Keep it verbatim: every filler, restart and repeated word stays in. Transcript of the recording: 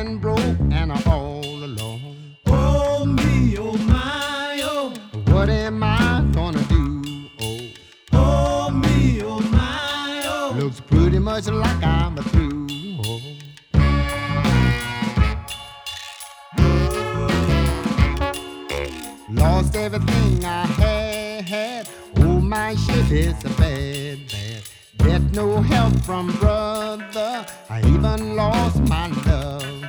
and broke and all alone. Oh me, oh my, oh. What am I gonna do? Oh, oh me, oh my, oh. Looks pretty much like I'm through. Oh. Lost everything I had. Oh, my shit is a bad, bad. Get no help from brother. I even lost my love.